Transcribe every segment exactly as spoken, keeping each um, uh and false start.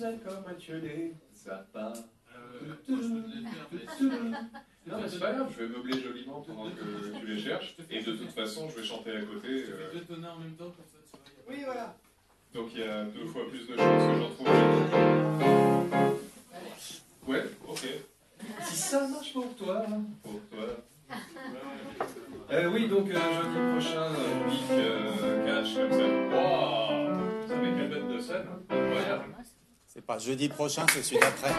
c'est comme Mathieu les Zappa. Euh, moi, je peux te les faire, mais... Non, mais c'est pas grave, je vais meubler joliment pendant que tu les cherches. Et de toute façon, je vais chanter à côté. Je Euh... fais deux tonards en même temps, comme ça, tu vois. Oui, voilà. Donc il y a deux fois plus de chances que j'en trouve. Ouais, ok. Si ça marche pour toi, pour toi. Euh, oui, donc euh, jeudi prochain, Mick euh, cache comme ça. Waouh, ça met quelle bête de scène, incroyable. C'est pas jeudi prochain, c'est celui d'après.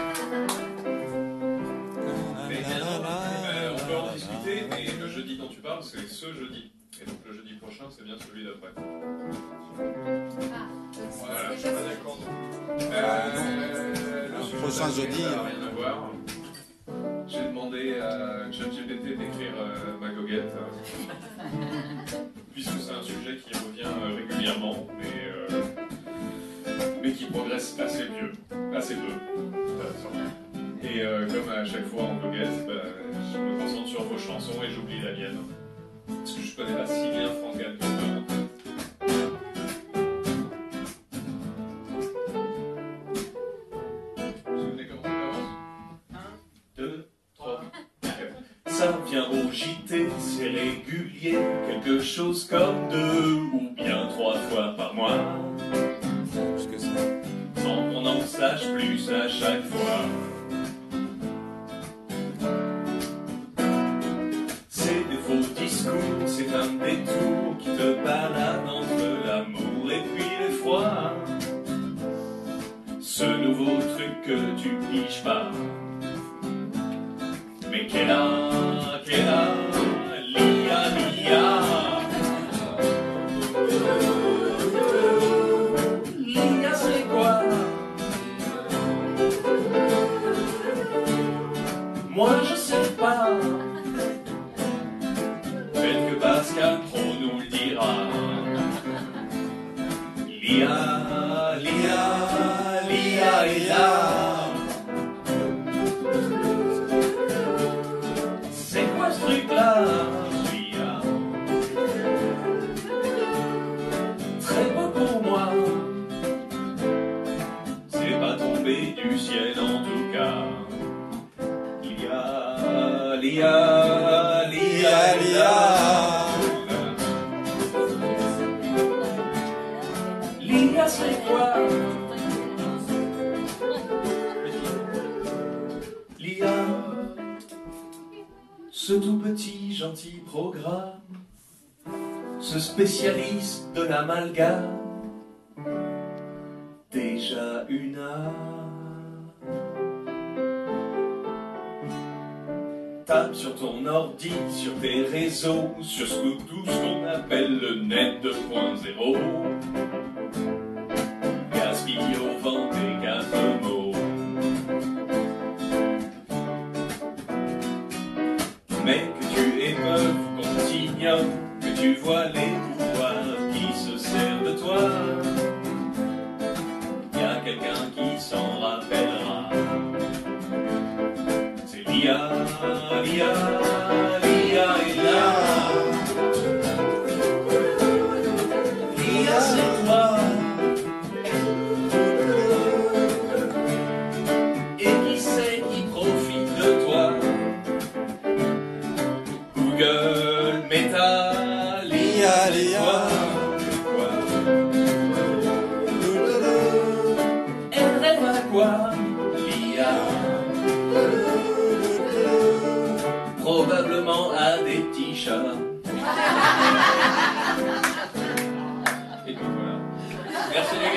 Mais euh, on peut en discuter, mais le jeudi dont tu parles, c'est ce jeudi. Et donc le jeudi prochain, c'est bien celui d'après. Ah, Voilà. c'est déjà D'accord. Euh, Le prochain jeudi. Ça n'a rien à voir. J'ai demandé à ChatGPT d'écrire euh, ma goguette, euh, puisque c'est un sujet qui revient euh, régulièrement, mais, euh, mais qui progresse assez peu, assez peu. Et euh, comme à chaque fois en goguette, bah, je me concentre sur vos chansons et j'oublie la mienne. Parce que je connais pas si bien Franck Gall que ça. Vous vous souvenez comment ça commence? un, deux, trois, quatre. Ça vient au J T, c'est régulier, quelque chose comme deux ou bien trois fois par mois. Plus que ça. Sans qu'on en sache plus à chaque fois. C'est des faux discours, c'est un détour qui te balade entre l'amour et puis l'effroi. Ce nouveau truc que tu piges pas. Mais qu'elle a, qu'elle a, l'I A, l'I A. L'I A c'est quoi? Moi je sais pas. Peut-être que Pascal Pro nous le dira. L'I A, l'I A, l'I A est là. C'est quoi ce truc-là, l'I A? Très beau pour moi. C'est pas tombé du ciel en tout cas. L'I A, l'I A, l'I A, l'I A. L'I A c'est quoi? L'I A, ce tout petit gentil programme, ce spécialiste de l'amalgame, déjà une âme. Tape sur ton ordi, sur tes réseaux, sur ce que tout ce qu'on appelle le net deux point zéro. Gaspille au vent tes quatre mots. Mais que tu émeuves, qu'on t'ignore, que tu vois les pouvoirs qui se servent de toi. Y a quelqu'un qui s'en rappellera. C'est l'I A, l'I A, l'I A est là. L'I A c'est toi. Et qui c'est qui profite de toi? Google, Meta, l'I A, l'I A. Elle rêve à quoi, l'I A? Probablement à des petits chats. Et puis voilà. Merci les gars.